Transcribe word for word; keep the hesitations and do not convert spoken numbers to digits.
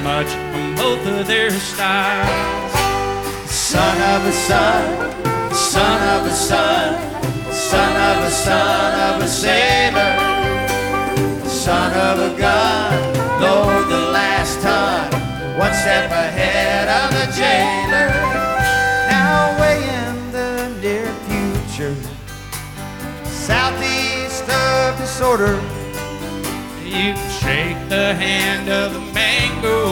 much on both of their styles. Son of a son, son of a son, son of a son of a sailor, son of a gun, load the last ton, one step ahead of the jailer. Now way in the near future, southeast of disorder, you can shake the hand of the mango